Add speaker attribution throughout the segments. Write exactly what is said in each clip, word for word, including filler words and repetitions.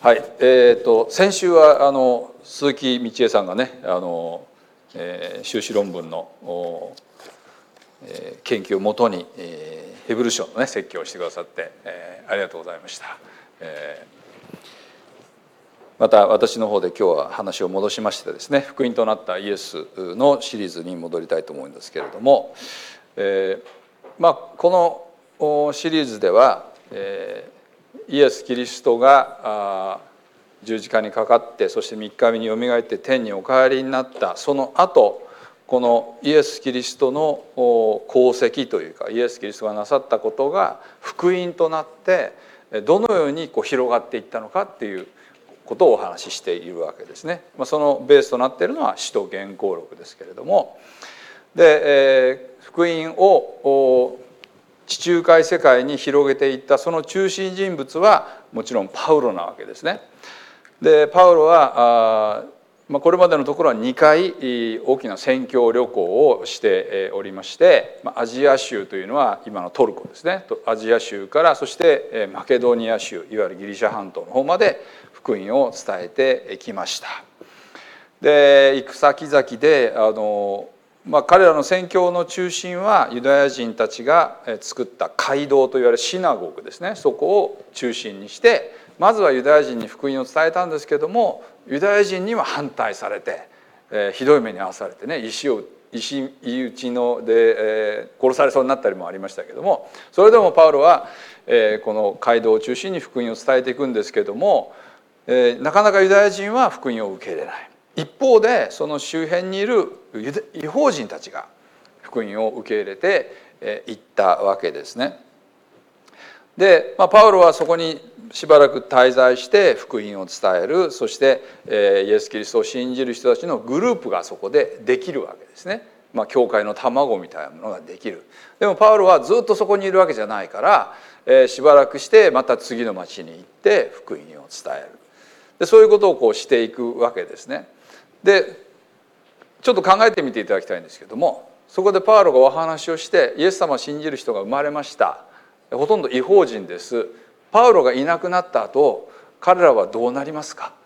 Speaker 1: はい、えー、と先週はあの鈴木道恵さんがね、あの、えー、修士論文の、えー、研究をもとに、えー、ヘブル書のね説教をしてくださって、えー、ありがとうございました。えー、また私の方で今日は話を戻しましてですね、福音となったイエスのシリーズに戻りたいと思うんですけれども、えー、まあこのシリーズでは、えーイエス・キリストが十字架にかかって、そしてみっかめによみがえって天にお帰りになったその後、このイエス・キリストの功績というか、イエス・キリストがなさったことが福音となってどのようにこう広がっていったのかっていうことをお話ししているわけですね。そのベースとなっているのは使徒言行録ですけれども、で、福音を地中海世界に広げていったその中心人物はもちろんパウロなわけですね。でパウロはあ、まあ、これまでのところはにかい大きな宣教旅行をしておりまして、アジア州というのは今のトルコですね、アジア州からそしてマケドニア州、いわゆるギリシャ半島の方まで福音を伝えてきました。で行く先々であのまあ、彼らの宣教の中心はユダヤ人たちが作った街道といわれるシナゴグですね、そこを中心にしてまずはユダヤ人に福音を伝えたんですけども、ユダヤ人には反対されて、えー、ひどい目に遭わされてね、石を石打ちので、えー、殺されそうになったりもありましたけども、それでもパウロは、えー、この街道を中心に福音を伝えていくんですけども、えー、なかなかユダヤ人は福音を受け入れない。一方でその周辺にいる異邦人たちが福音を受け入れていったわけですね。で、まあ、パウロはそこにしばらく滞在して福音を伝える、そしてイエス・キリストを信じる人たちのグループがそこでできるわけですね。まあ、教会の卵みたいなものができる。でもパウロはずっとそこにいるわけじゃないから、えー、しばらくしてまた次の町に行って福音を伝える。でそういうことをこうしていくわけですね。でちょっと考えてみていただきたいんですけども、そこでパウロがお話をして、イエス様を信じる人が生まれました、ほとんど異邦人です。パウロがいなくなった後、彼らはどうなりますか。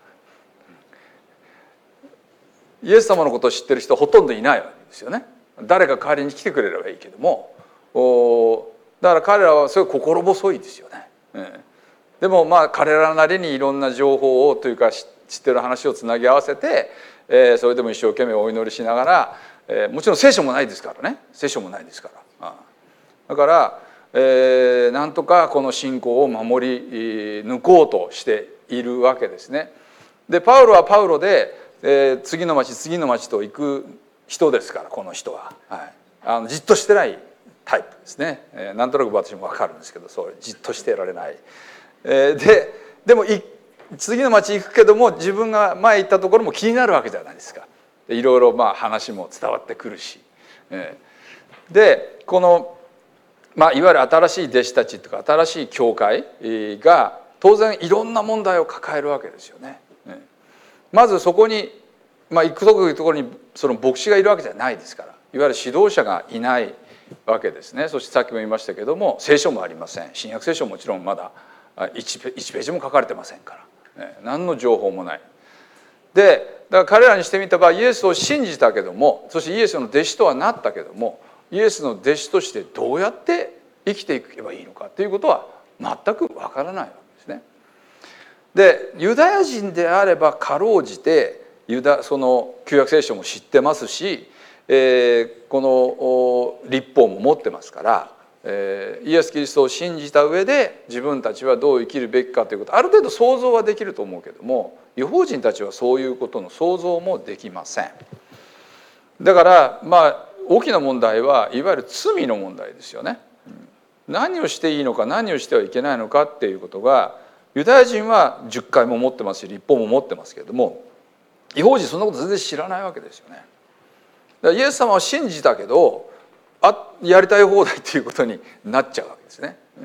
Speaker 1: イエス様のことを知ってる人はほとんどいないわけですよね。誰か代わりに来てくれればいいけども、だから彼らはすごい心細いですよね、うん、でもまあ彼らなりにいろんな情報をというか知ってる話をつなぎ合わせて、えー、それでも一生懸命お祈りしながら、えー、もちろん聖書もないですからね、聖書もないですから、ああだから、えー、なんとかこの信仰を守り抜こうとしているわけですね。でパウロはパウロで、えー、次の町次の町と行く人ですから、この人は、はい、あのじっとしてないタイプですね、えー、なんとなく私も分かるんですけど、そうじっとしていられない、えー、ででも一次の町行くけども、自分が前行ったところも気になるわけじゃないですか。いろいろまあ話も伝わってくるし、でこの、まあ、いわゆる新しい弟子たちとか新しい教会が当然いろんな問題を抱えるわけですよね。まずそこに、まあ、行くところにその牧師がいるわけじゃないですから、いわゆる指導者がいないわけですね。そしてさっきも言いましたけども、聖書もありません。新約聖書ももちろんまだ 1, ページも書かれてませんから。何の情報もない。でだから彼らにしてみた場合、イエスを信じたけども、そしてイエスの弟子とはなったけども、イエスの弟子としてどうやって生きていけばいいのかということは全くわからないわけですね。でユダヤ人であればかろうじてユダその旧約聖書も知ってますし、えー、この律法も持ってますから、イエス・キリストを信じた上で自分たちはどう生きるべきかということ、ある程度想像はできると思うけども、異邦人たちはそういうことの想像もできません。だからまあ大きな問題はいわゆる罪の問題ですよね。何をしていいのか何をしてはいけないのかっていうことが、ユダヤ人はじゅっかいも持ってますし律法も持ってますけれども、異邦人そんなこと全然知らないわけですよね。だからイエス様を信じたけどあやりたい放題っていうことになっちゃうわけですね。うん、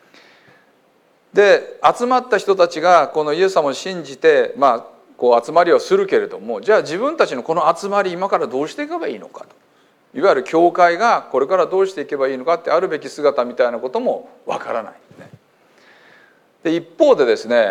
Speaker 1: で集まった人たちがこのイエス様を信じて、まあ、こう集まりをするけれども、じゃあ自分たちのこの集まり今からどうしていけばいいのかと、いわゆる教会がこれからどうしていけばいいのかってあるべき姿みたいなこともわからない、ね。で一方でですね、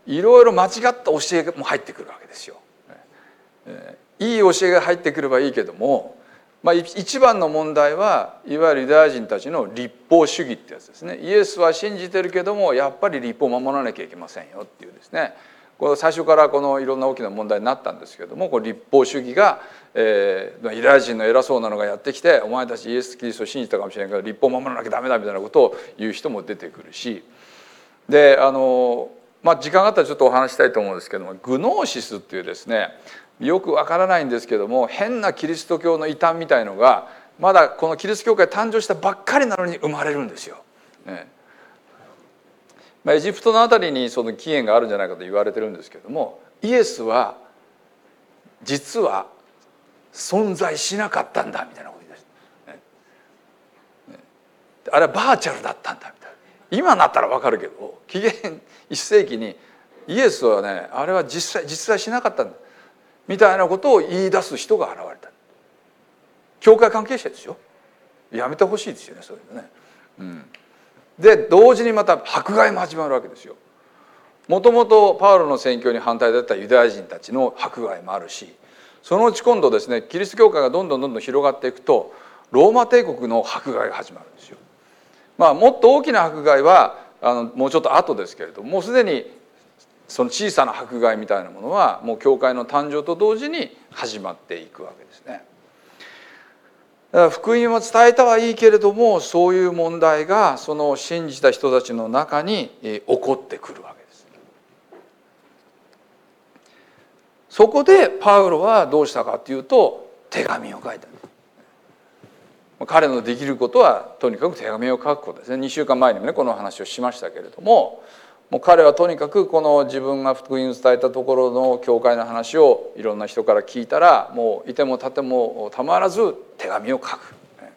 Speaker 1: いろいろ間違った教えも入ってくるわけですよ。いい教えが入ってくればいいけども、まあ、一番の問題はいわゆるユダヤ人たちの律法主義ってやつですね。イエスは信じてるけどもやっぱり律法を守らなきゃいけませんよっていうですね、これ最初からこのいろんな大きな問題になったんですけども、この立法主義が、えー、ユダヤ人の偉そうなのがやってきて、お前たちイエス・キリストを信じたかもしれないけど立法を守らなきゃダメだみたいなことを言う人も出てくるし、であのまあ時間があったらちょっとお話したいと思うんですけども、グノーシスっていうですね、よくわからないんですけども変なキリスト教の異端みたいのがまだこのキリスト教会誕生したばっかりなのに生まれるんですよ。ね、まあ、エジプトのあたりにその起源があるんじゃないかと言われてるんですけども、イエスは実は存在しなかったんだみたいなこと言い出して、ねね、あれはバーチャルだったんだみたいな。今になったらわかるけど紀元いっ世紀にイエスはねあれは実際実在しなかったんだみたいなことを言い出す人が現れた。教会関係者ですよ。やめてほしいですよね、そういうのね。うん、で同時にまた迫害も始まるわけですよ。もともとパウロの宣教に反対だったユダヤ人たちの迫害もあるし、そのうち今度ですねキリスト教会がどんどんどんどん広がっていくとローマ帝国の迫害が始まるんですよ。まあもっと大きな迫害はあのもうちょっと後ですけれども、もうすでにその小さな迫害みたいなものはもう教会の誕生と同時に始まっていくわけですね。だから福音は伝えたはいいけれども、そういう問題がその信じた人たちの中に起こってくるわけです。そこでパウロはどうしたかというと手紙を書いた。彼のできることはとにかく手紙を書くことですね。にしゅうかんまえにもねこの話をしましたけれども、もう彼はとにかくこの自分が福音を伝えたところの教会の話をいろんな人から聞いたらもういても立ってもたまらず手紙を書く。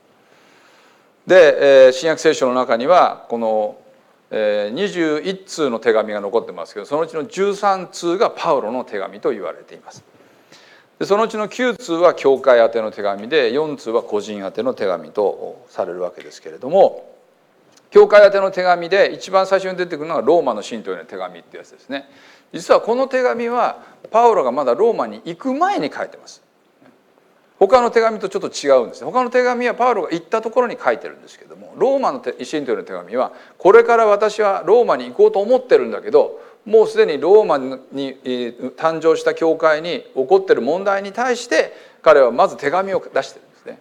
Speaker 1: で新約聖書の中にはこのにじゅういち通の手紙が残ってますけど、そのうちのじゅうさん通がパウロの手紙と言われています。でそのうちのきゅう通は教会宛ての手紙でよん通は個人宛ての手紙とされるわけですけれども、教会宛ての手紙で一番最初に出てくるのがローマの信徒への手紙ってやつですね。実はこの手紙はパウロがまだローマに行く前に書いてます。他の手紙とちょっと違うんです。他の手紙はパウロが行ったところに書いてるんですけども、ローマの信徒への手紙はこれから私はローマに行こうと思ってるんだけど、もうすでにローマに誕生した教会に起こってる問題に対して彼はまず手紙を出してるんですね。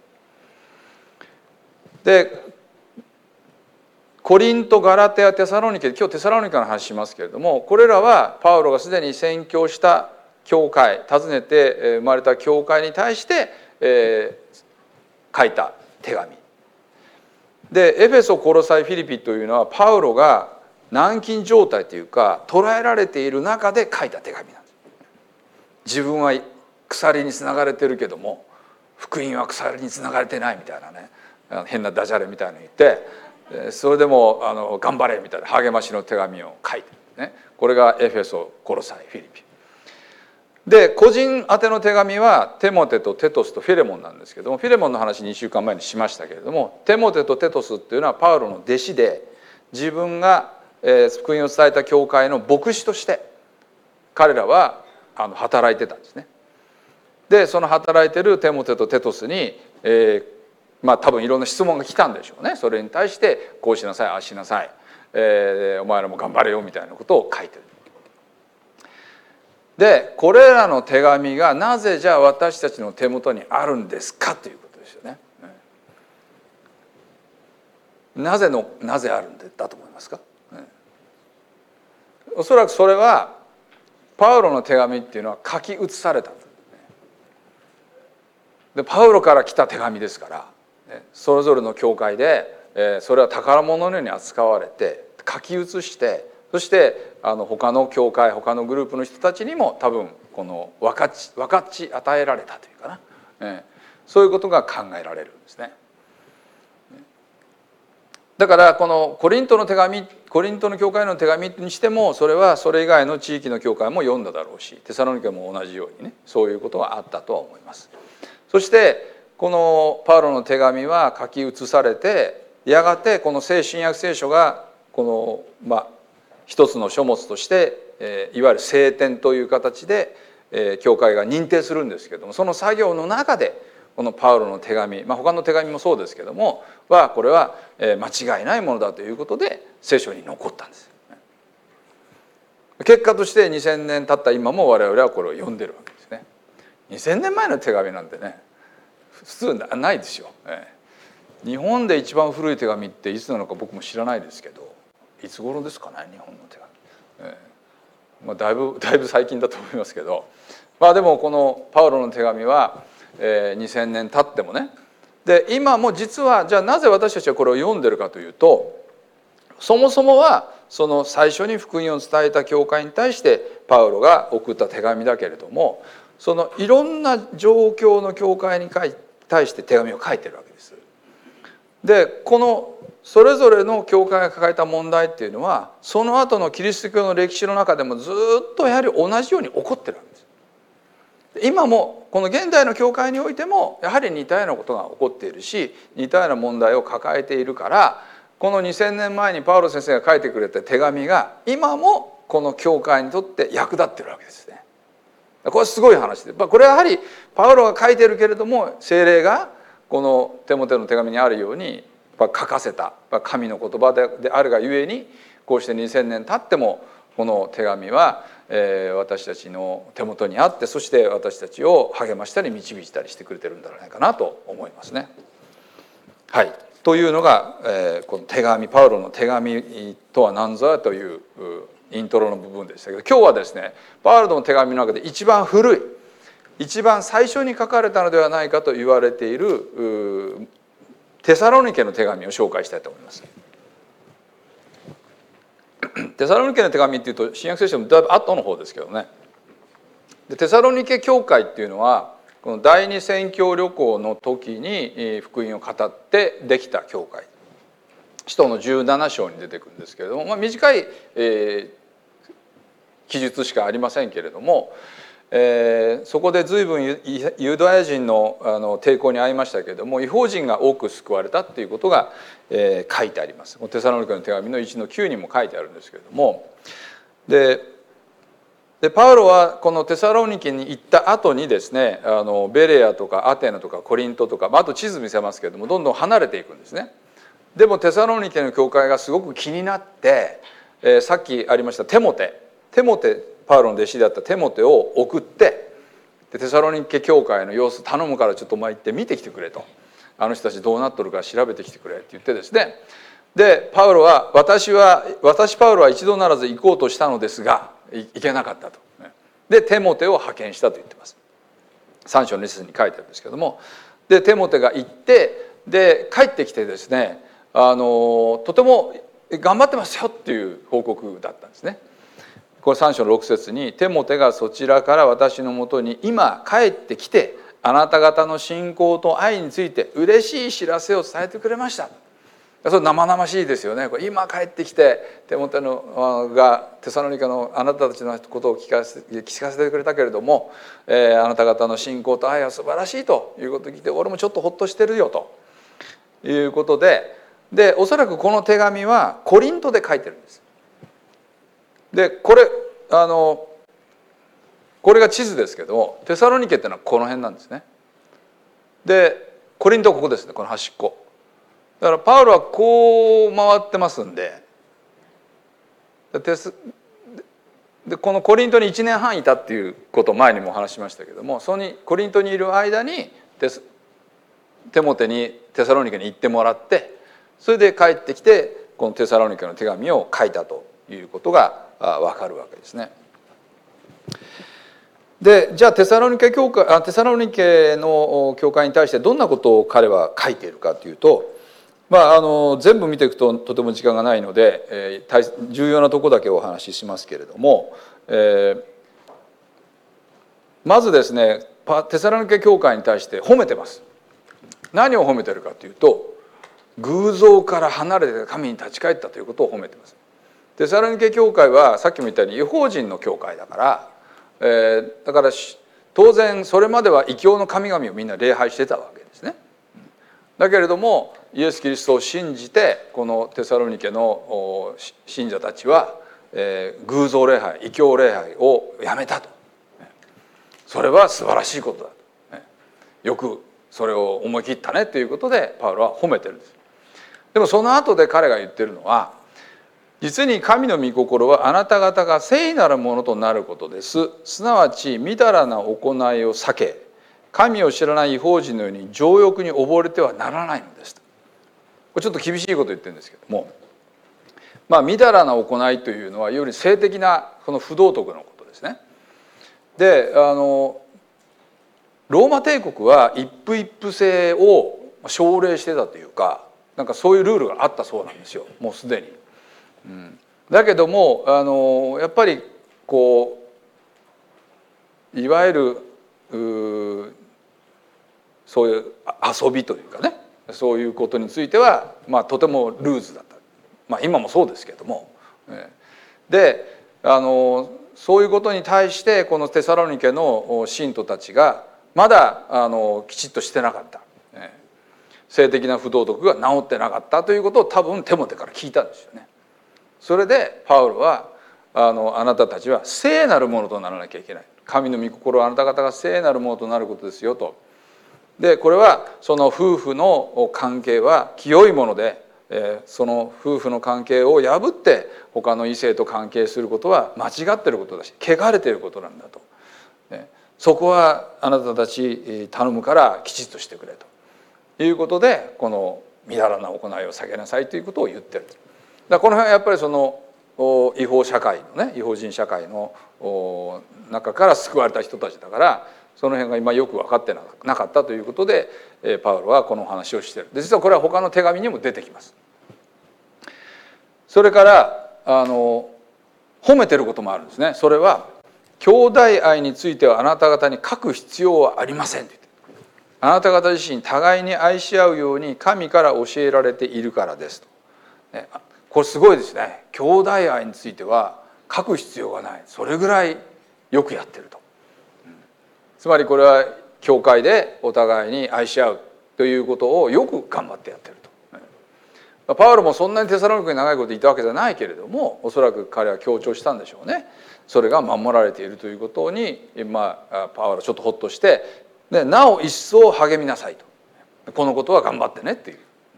Speaker 1: でコリント、ガラテヤ、テサロニケ、今日テサロニケの話しますけれども、これらはパウロがすでに宣教した教会、訪ねて生まれた教会に対して、えー、書いた手紙で、エフェソ、コロサイ、フィリピというのはパウロが軟禁状態というか捕らえられている中で書いた手紙なんです。自分は鎖につながれてるけども福音は鎖につながれてないみたいなね、変なダジャレみたいなの言ってそれでもあの頑張れみたいな励ましの手紙を書いてる、ね、これがエフェソ、コロサイ、フィリピで、個人宛ての手紙はテモテとテトスとフィレモンなんですけども、フィレモンの話にしゅうかんまえにしましたけれども、テモテとテトスっていうのはパウロの弟子で、自分が福音を伝えた教会の牧師として彼らはあの働いてたんですね。でその働いてるテモテとテトスに、えーまあ多分いろんな質問が来たんでしょうね。それに対してこうしなさいああしなさい、えー、お前らも頑張れよみたいなことを書いてる。でこれらの手紙がなぜじゃあ私たちの手元にあるんですかということですよね。なぜのなぜあるんだと思いますか。おそらくそれはパウロの手紙っていうのは書き写された。でパウロから来た手紙ですから、それぞれの教会でそれは宝物のように扱われて書き写して、そしてあの他の教会他のグループの人たちにも多分この分かち分かち与えられたというかな、そういうことが考えられるんですね。だからこのコリントの手紙コリントの教会の手紙にしてもそれはそれ以外の地域の教会も読んだだろうし、テサロニケも同じようにねそういうことがあったとは思います。そしてこのパウロの手紙は書き写されて、やがてこの聖新約聖書がこのまあ一つの書物として、えー、いわゆる聖典という形で、えー、教会が認定するんですけども、その作業の中でこのパウロの手紙、まあ、他の手紙もそうですけどもはこれは間違いないものだということで聖書に残ったんです。結果としてにせんねん経った今も我々はこれを読んでるわけですね。にせんねんまえの手紙なんてね普通ないですよ。日本で一番古い手紙っていつなのか僕も知らないですけど、いつ頃ですかね日本の手紙。えーまあ、だいぶだいぶ最近だと思いますけど、まあでもこのパウロの手紙は、えー、にせんねん経ってもね、で今も実はじゃあなぜ私たちはこれを読んでるかというと、そもそもはその最初に福音を伝えた教会に対してパウロが送った手紙だけれども、そのいろんな状況の教会に対して手紙を書いてるわけです。でこのそれぞれの教会が抱えた問題っていうのはその後のキリスト教の歴史の中でもずっとやはり同じように起こってるわけです。今もこの現代の教会においてもやはり似たようなことが起こっているし、似たような問題を抱えているから、このにせんねんまえにパウロ先生が書いてくれた手紙が今もこの教会にとって役立ってるわけですね。これすごい話で、これはやはりパウロが書いてるけれども聖霊がこのテモテの手紙にあるように書かせた神の言葉であるがゆえに、こうしてにせんねん経ってもこの手紙は私たちの手元にあって、そして私たちを励ましたり導いたりしてくれてるんじゃないかなと思いますね。はい、というのがこの手紙、パウロの手紙とは何ぞやというイントロの部分でしたけど、今日はですねパウロの手紙の中で一番古い、一番最初に書かれたのではないかと言われているテサロニケの手紙を紹介したいと思います。テサロニケの手紙っていうと新約聖書のだいぶ後の方ですけどね。でテサロニケ教会っていうのはこの第二宣教旅行の時に福音を語ってできた教会、使徒のじゅうなな章に出てくるんですけれども、まあ、短い、えー、記述しかありませんけれども、えー、そこで随分ユダヤ人 の, あの抵抗に遭いましたけれども、異邦人が多く救われたっていうことが、えー、書いてあります。テサロニケの手紙のいちのきゅうにも書いてあるんですけれども、ででパウロはこのテサロニケに行った後にですね、あのベレアとかアテナとかコリントとか、あと地図見せますけれどもどんどん離れていくんですね。でもテサロニケの教会がすごく気になって、えー、さっきありましたテモテテモテパウロの弟子であったテモテを送って、でテサロニケ教会の様子頼むからちょっとお前行って見てきてくれと、あの人たちどうなっとるか調べてきてくれって言ってですね、でパウロは私は私パウロは一度ならず行こうとしたのですが行けなかったと。でテモテを派遣したと言ってます。さん章のに節に書いてあるんですけども、でテモテが行ってで帰ってきてですね、あのとても頑張ってますよっていう報告だったんですね。これさん章のろく節にテモテがそちらから私のもとに今帰ってきてあなた方の信仰と愛について嬉しい知らせを伝えてくれました。それ生々しいですよね。これ今帰ってきてテモテのがテサロニケのあなたたちのことを聞かせ聞かせてくれたけれども、えー、あなた方の信仰と愛は素晴らしいということを聞いて俺もちょっとほっとしてるよということで、でおそらくこの手紙はコリントで書いてるんです。でこれあのこれが地図ですけどテサロニケっていうのはこの辺なんですね。でコリントはここですね、この端っこだからパウロはこう回ってますんで、テスでこのコリントにいちねんはんいたっていうことを前にもお話しましたけども、そのコリントにいる間にテステモテにテサロニケに行ってもらって、それで帰ってきてこのテサロニケの手紙を書いたということが分かるわけですね。でじゃあテサロニケ教会あテサロニケの教会に対してどんなことを彼は書いているかというと、まあ、あの全部見ていくととても時間がないので、えー、重要なところだけお話ししますけれども、えー、まずですねテサロニケ教会に対して褒めてます。何を褒めてるかというと、偶像から離れて神に立ち返ったということを褒めてます。テサロニケ教会はさっきも言ったように異邦人の教会だから、えー、だから当然それまでは異教の神々をみんな礼拝してたわけですね。だけれどもイエス・キリストを信じてこのテサロニケの信者たちはえー、偶像礼拝異教礼拝をやめたと。それは素晴らしいことだと。よくそれを思い切ったねということでパウロは褒めてるんです。でもその後で彼が言ってるのは、実に神の御心はあなた方が聖なるものとなることです。すなわちみだらな行いを避け、神を知らない異邦人のように情欲に溺れてはならないのですと。これちょっと厳しいこと言ってるんですけども、まあみだらな行いというのはより性的なこの不道徳のことですね。で、あのローマ帝国は一夫一夫制を奨励してたというか、なんかそういうルールがあったそうなんですよ、もうすでに。うん、だけどもあのやっぱりこういわゆるそういう遊びというかね、そういうことについては、まあ、とてもルーズだった、まあ、今もそうですけども。であのそういうことに対してこのテサロニケの信徒たちがまだあのきちっとしてなかった、性的な不道徳が治ってなかったということを多分テモテから聞いたんですよね。それでパウロはあのあなたたちは聖なるものとならなきゃいけない、神の御心はあなた方が聖なるものとなることですよと。でこれはその夫婦の関係は清いもので、えー、その夫婦の関係を破って他の異性と関係することは間違っていることだし汚れていることなんだと、ね、そこはあなたたち頼むからきちっとしてくれということで、このみだらな行いを避けなさいということを言ってる。だこの辺はやっぱりその違法社会のね、違法人社会の中から救われた人たちだから、その辺が今よく分かってなかったということでパウロはこの話をしている。で実はこれは他の手紙にも出てきます。それからあの褒めてることもあるんですね。それは兄弟愛についてはあなた方に書く必要はありませんと言って、あなた方自身互いに愛し合うように神から教えられているからですと、ね、これすごいですね。兄弟愛については書く必要がない、それぐらいよくやってると。つまりこれは教会でお互いに愛し合うということをよく頑張ってやってると。パウロもそんなにテサロニケに長いこといたわけじゃないけれども、おそらく彼は強調したんでしょうね。それが守られているということに、まあ、パウロちょっとホッとしてでなお一層励みなさいと、このことは頑張ってねっていう。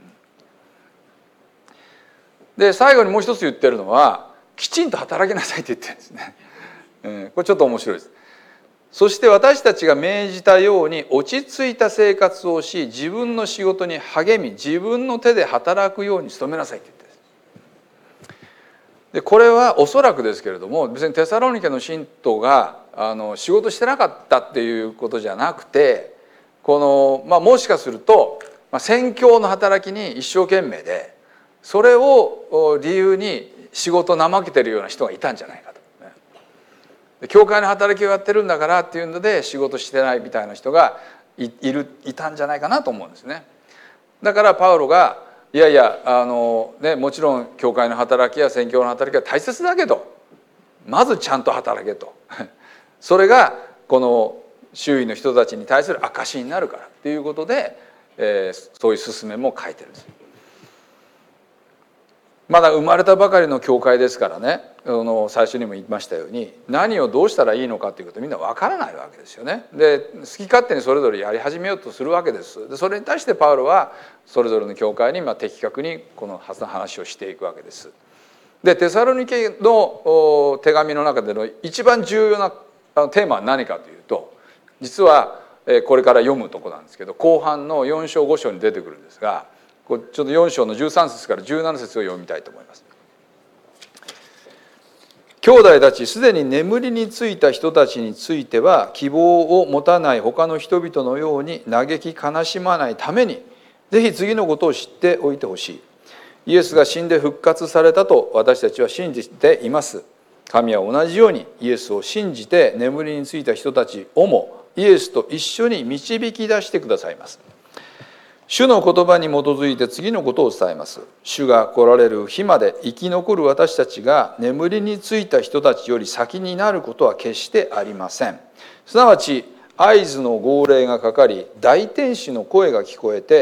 Speaker 1: で最後にもう一つ言ってるのは、きちんと働きなさいって言ってるんですね。うん、これちょっと面白いです。そして私たちが命じたように落ち着いた生活をし、自分の仕事に励み、自分の手で働くように努めなさいって言ってるんです。でこれはおそらくですけれども、別にテサロニケの信徒があの仕事してなかったっていうことじゃなくて、この、まあ、もしかすると、まあ、宣教の働きに一生懸命で、それを理由に仕事怠けてるような人がいたんじゃないかと。教会の働きをやってるんだからっていうので仕事してないみたいな人が い, い, るいたんじゃないかなと思うんですね。だからパウロがいやいやあの、ね、もちろん教会の働きや宣教の働きは大切だけど、まずちゃんと働けとそれがこの周囲の人たちに対する証になるからっていうことで、えー、そういう勧めも書いてるんです。まだ生まれたばかりの教会ですからね、あの最初にも言いましたように、何をどうしたらいいのかということみんな分からないわけですよね。で好き勝手にそれぞれやり始めようとするわけです。でそれに対してパウロはそれぞれの教会にまあ的確にこの話をしていくわけです。でテサロニケの手紙の中での一番重要なテーマは何かというと、実はこれから読むとこなんですけど、後半のよん章ご章に出てくるんですが、ちょっとよん章のじゅうさん節からじゅうなな節を読みたいと思います。兄弟たち、すでに眠りについた人たちについては希望を持たない他の人々のように嘆き悲しまないために、ぜひ次のことを知っておいてほしい。イエスが死んで復活されたと私たちは信じています。神は同じようにイエスを信じて眠りについた人たちをもイエスと一緒に導き出してくださいます。主の言葉に基づいて次のことを伝えます。主が来られる日まで生き残る私たちが眠りについた人たちより先になることは決してありません。すなわち合図の号令がかかり、大天使の声が聞こえて、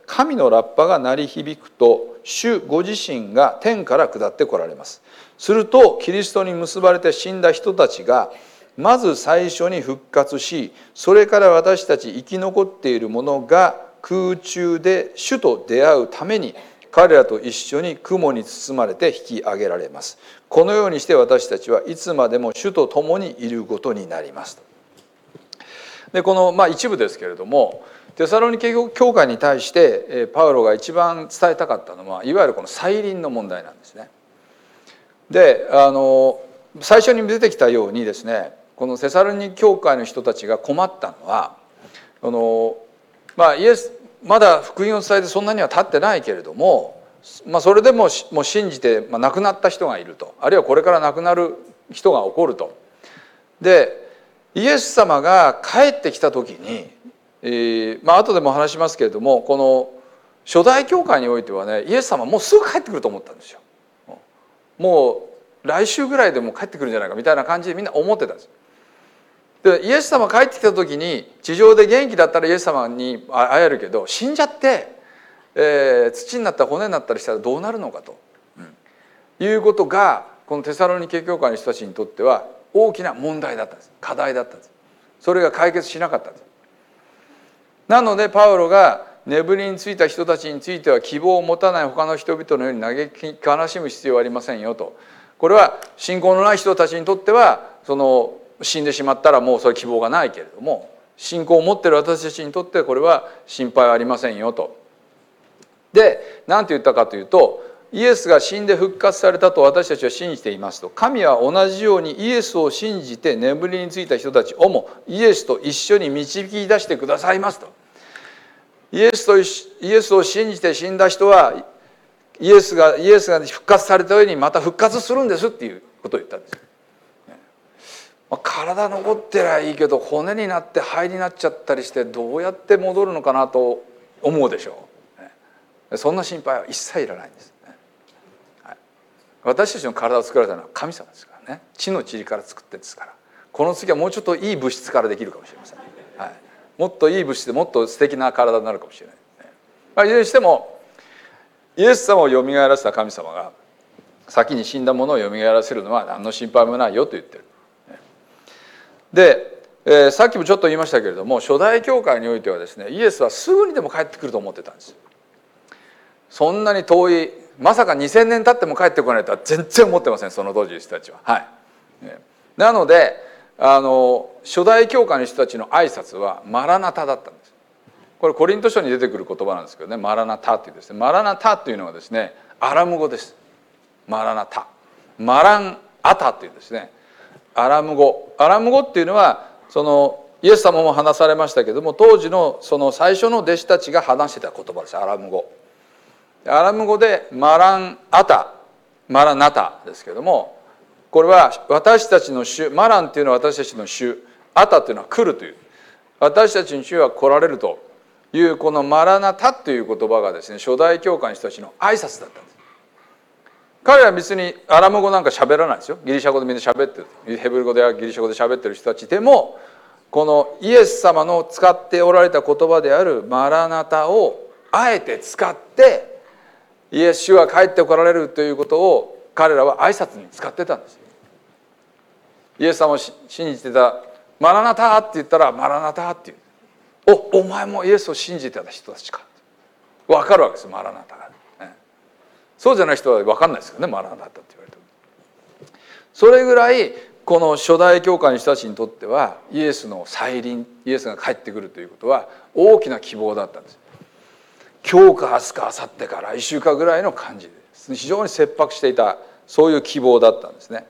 Speaker 1: 神のラッパが鳴り響くと主ご自身が天から下ってこられます。するとキリストに結ばれて死んだ人たちがまず最初に復活し、それから私たち生き残っている者が空中で主と出会うために彼らと一緒に雲に包まれて引き上げられます。このようにして私たちはいつまでも主と共にいることになります。でこの、まあ、一部ですけれども、テサロニケ教会に対してパウロが一番伝えたかったのはいわゆるこの再臨の問題なんですね。であの最初に出てきたようにですね、このテサロニケ教会の人たちが困ったのは、あの、まあ、イエスまだ福音を伝えてそんなには経ってないけれども、まあ、それでももう信じて、まあ、亡くなった人がいると、あるいはこれから亡くなる人が起こると。でイエス様が帰ってきた時に、えー、まあ後でも話しますけれども、この初代教会においてはね、イエス様もうすぐ帰ってくると思ったんですよ。もう来週ぐらいでも帰ってくるんじゃないかみたいな感じでみんな思ってたんです。でイエス様帰ってきた時に地上で元気だったらイエス様に会えるけど、死んじゃって、えー、土になったり骨になったりしたらどうなるのかと、うん、いうことがこのテサロニケ教会の人たちにとっては大きな問題だったんです。課題だったんです。それが解決しなかったんです。なのでパウロが眠りについた人たちについては希望を持たない他の人々のように嘆き悲しむ必要はありませんよと。これは信仰のない人たちにとってはその死んでしまったらもうそれ希望がないけれども、信仰を持っている私たちにとってこれは心配はありませんよと。で何て言ったかというと、イエスが死んで復活されたと私たちは信じていますと。神は同じようにイエスを信じて眠りについた人たちをもイエスと一緒に導き出してくださいますと。イエスとイエスを信じて死んだ人はイエスがイエスが復活されたようにまた復活するんですっていうことを言ったんです。体残ってりゃいいけど骨になって灰になっちゃったりしてどうやって戻るのかなと思うでしょう。そんな心配は一切いらないんです。私たちの体を作られたのは神様ですからね。地の塵から作ってんですから、この次はもうちょっといい物質からできるかもしれません、はい、もっといい物質でもっと素敵な体になるかもしれない、まあ、いずれにしてもイエス様をよみがえらせた神様が先に死んだものをよみがえらせるのは何の心配もないよと言ってる。で、えー、さっきもちょっと言いましたけれども、初代教会においてはですね、イエスはすぐにでも帰ってくると思ってたんです。そんなに遠い、まさかにせんねん経っても帰ってこないとは全然思ってません、その当時の人たちは。はい、なのであの初代教会の人たちの挨拶はマラナタだったんです。これコリント書に出てくる言葉なんですけどね、マラナタっていうですね、マラナタというのはですねアラム語です。マラナタ、マランアタというですねアラム語。アラム語っていうのはそのイエス様も話されましたけども、当時のその最初の弟子たちが話してた言葉です。アラム語。アラム語でマランアタ、マラナタですけども、これは私たちの主、マランっていうのは私たちの主、アタっていうのは来るという、私たちの主は来られるというこのマラナタという言葉がですね初代教会の人たちの挨拶だったんです。彼らは別にアラム語なんか喋らないですよ。ギリシャ語でみんな喋ってる、ヘブル語でギリシャ語で喋ってる人たちでもこのイエス様の使っておられた言葉であるマラナタをあえて使ってイエス主は帰ってこられるということを彼らは挨拶に使ってたんです。イエス様を信じてたマラナタって言ったらマラナタっていう、おお前もイエスを信じてた人たちか分かるわけです。マラナタが、ね、そうじゃない人は分かんないですよね、マラナタって言われても。それぐらいこの初代教会の人たちにとってはイエスの再臨、イエスが帰ってくるということは大きな希望だったんです。今日か明日か明後日か来週かぐらいの感じです。非常に切迫していた、そういう希望だったんですね。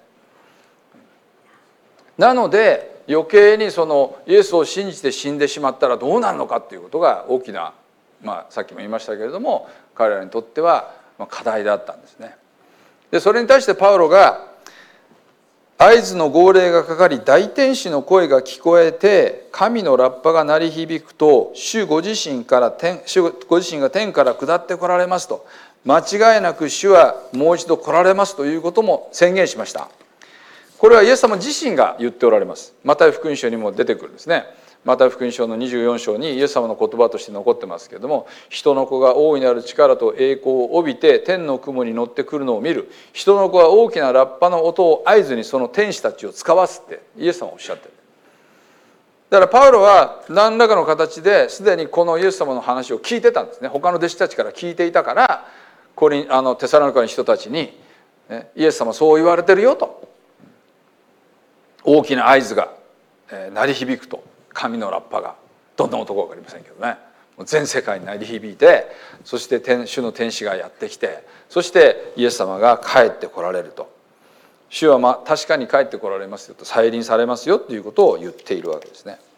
Speaker 1: なので余計にそのイエスを信じて死んでしまったらどうなるのかっていうことが大きな、まあ、さっきも言いましたけれども彼らにとっては課題だったんですね。でそれに対してパウロが合図の号令がかかり大天使の声が聞こえて神のラッパが鳴り響くと主ご自身から天主ご自身が天から下ってこられますと、間違いなく主はもう一度来られますということも宣言しました。これはイエス様自身が言っておられます。マタイ福音書にも出てくるんですね。 マタイ福音書のにじゅうよん章にイエス様の言葉として残ってますけれども、人の子が大いなる力と栄光を帯びて天の雲に乗ってくるのを見る。人の子は大きなラッパの音を合図にその天使たちを使わすってイエス様はおっしゃってる。だからパウロは何らかの形ですでにこのイエス様の話を聞いてたんですね。他の弟子たちから聞いていたから、コリンあのテサロニカの人たちに、ね、イエス様そう言われてるよと、大きな合図が、えー、鳴り響くと、神のラッパがどんな音か分かりませんけどね、全世界に鳴り響いて、そして天主の天使がやってきて、そしてイエス様が帰ってこられると。主はまあ確かに帰ってこられますよと、再臨されますよということを言っているわけですね。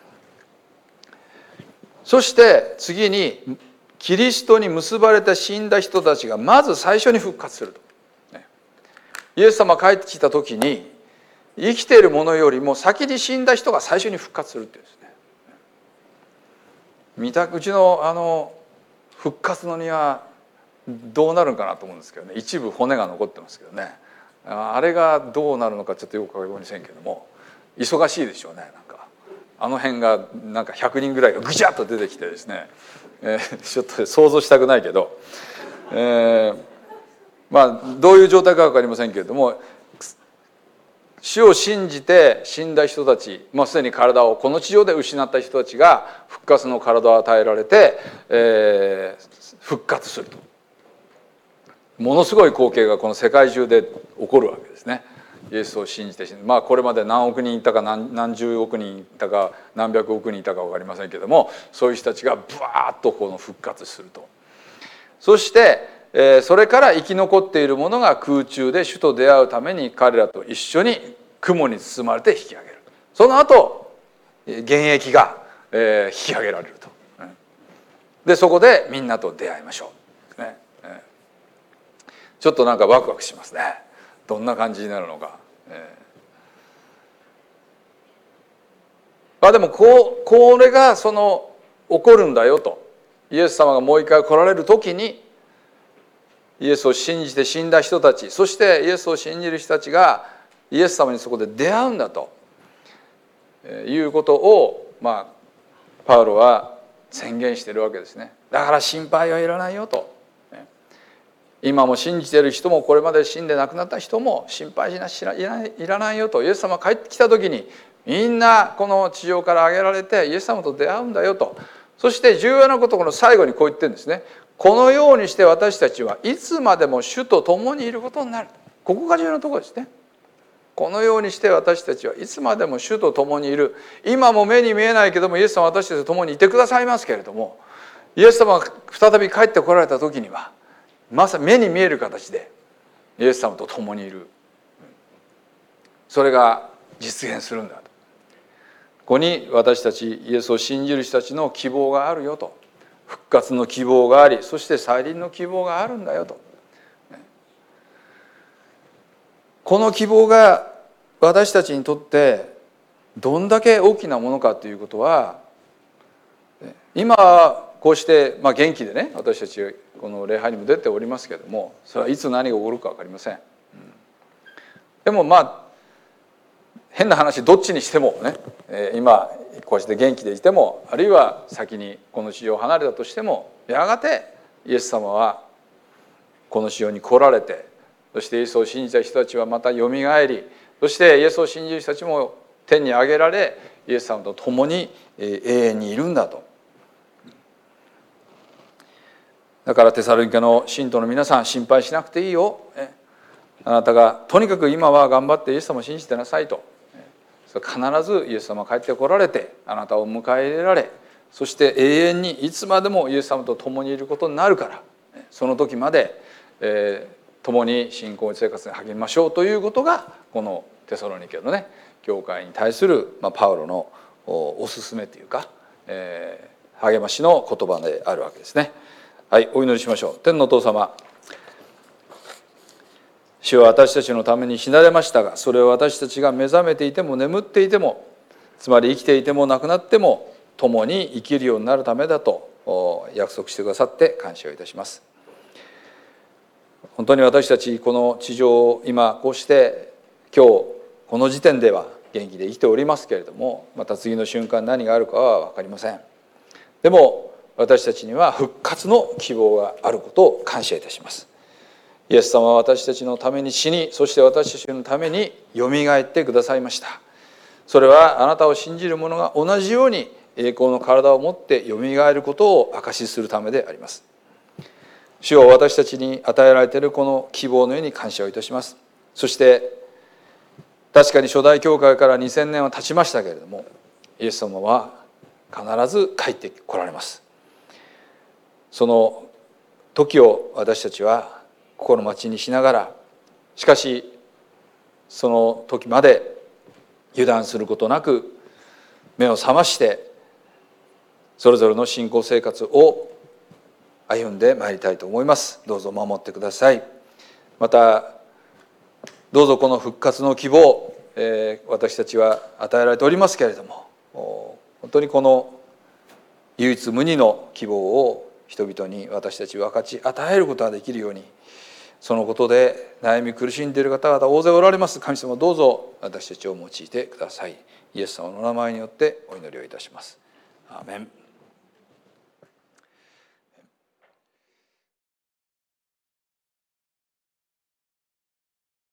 Speaker 1: そして次にキリストに結ばれた死んだ人たちがまず最初に復活すると。イエス様が帰ってきた時に生きている者よりも先に死んだ人が最初に復活するっていうんですね。見たうちのあの復活の庭どうなるのかなと思うんですけどね、一部骨が残ってますけどね、あれがどうなるのかちょっとよく分かりませんけども、忙しいでしょうね。なんかあの辺がなんかひゃくにんぐらいがぐちゃっと出てきてですね、えー、ちょっと想像したくないけど、えー、まあどういう状態か分かりませんけれども、主を信じて死んだ人たち、もうすでに体をこの地上で失った人たちが復活の体を与えられて、えー、復活すると。ものすごい光景がこの世界中で起こるわけですね。イエスを信じて死んで、まあこれまで何億人いたか 何, 何十億人いたか何百億人いたか分かりませんけども、そういう人たちがブワーッとこの復活すると。そしてえー、それから生き残っている者が空中で主と出会うために彼らと一緒に雲に包まれて引き上げる。その後現役が、えー、引き上げられると。でそこでみんなと出会いましょう、ねえー、ちょっとなんかワクワクしますね。どんな感じになるのか、えー、まあでもこうこれがその起こるんだよと。イエス様がもう一回来られる時にイエスを信じて死んだ人たち、そしてイエスを信じる人たちがイエス様にそこで出会うんだということを、まあパウロは宣言しているわけですね。だから心配はいらないよと。今も信じている人もこれまで死んで亡くなった人も心配しなしいらないよと。イエス様が帰ってきた時にみんなこの地上から上げられてイエス様と出会うんだよと。そして重要なことをこの最後にこう言ってるんですね。このようにして私たちはいつまでも主と共にいることになる。ここが重要なところですね。このようにして私たちはいつまでも主と共にいる。今も目に見えないけどもイエス様は私たちと共にいてくださいますけれども、イエス様が再び帰ってこられた時にはまさに目に見える形でイエス様と共にいる。それが実現するんだと。ここに私たちイエスを信じる人たちの希望があるよと。復活の希望があり、そして再臨の希望があるんだよと。この希望が私たちにとってどんだけ大きなものかということは、今はこうしてまあ元気でね、私たちこの礼拝にも出ておりますけれども、それはいつ何が起こるか分かりません。でもまあ変な話、どっちにしてもね、今こうして元気でいても、あるいは先にこの地上を離れたとしても、やがてイエス様はこの地上に来られて、そしてイエスを信じた人たちはまたよみがえり、そしてイエスを信じる人たちも天に上げられ、イエス様と共に永遠にいるんだと。だからテサロニケの信徒の皆さん、心配しなくていいよ。あなたがとにかく今は頑張ってイエス様を信じてなさいと。必ずイエス様が帰ってこられてあなたを迎え入れられ、そして永遠にいつまでもイエス様と共にいることになるから、その時まで、えー、共に信仰生活に励みましょうということがこのテサロニケのね教会に対する、まあ、パウロのお勧めというか、えー、励ましの言葉であるわけですね。はい、お祈りしましょう。天のお父様、主は私たちのために死なれましたが、それを私たちが目覚めていても眠っていても、つまり生きていても亡くなっても共に生きるようになるためだと約束してくださって感謝をいたします。本当に私たちこの地上を今こうして今日この時点では元気で生きておりますけれども、また次の瞬間何があるかは分かりません。でも私たちには復活の希望があることを感謝いたします。イエス様は私たちのために死に、そして私たちのためによみがえってくださいました。それはあなたを信じる者が同じように栄光の体を持ってよみがえることを証しするためであります。主よ、私たちに与えられているこの希望のように感謝をいたします。そして確かに初代教会からにせんねんは経ちましたけれども、イエス様は必ず帰って来られます。その時を私たちは心待ちにしながら、しかしその時まで油断することなく目を覚ましてそれぞれの信仰生活を歩んでまいりたいと思います。どうぞ守ってください。またどうぞこの復活の希望、えー、私たちは与えられておりますけれども、本当にこの唯一無二の希望を人々に私たち分かち与えることができるように、そのことで悩み苦しんでいる方々大勢おられます。神様、どうぞ私たちを用いてください。イエス様のお名前によってお祈りをいたします。アーメン。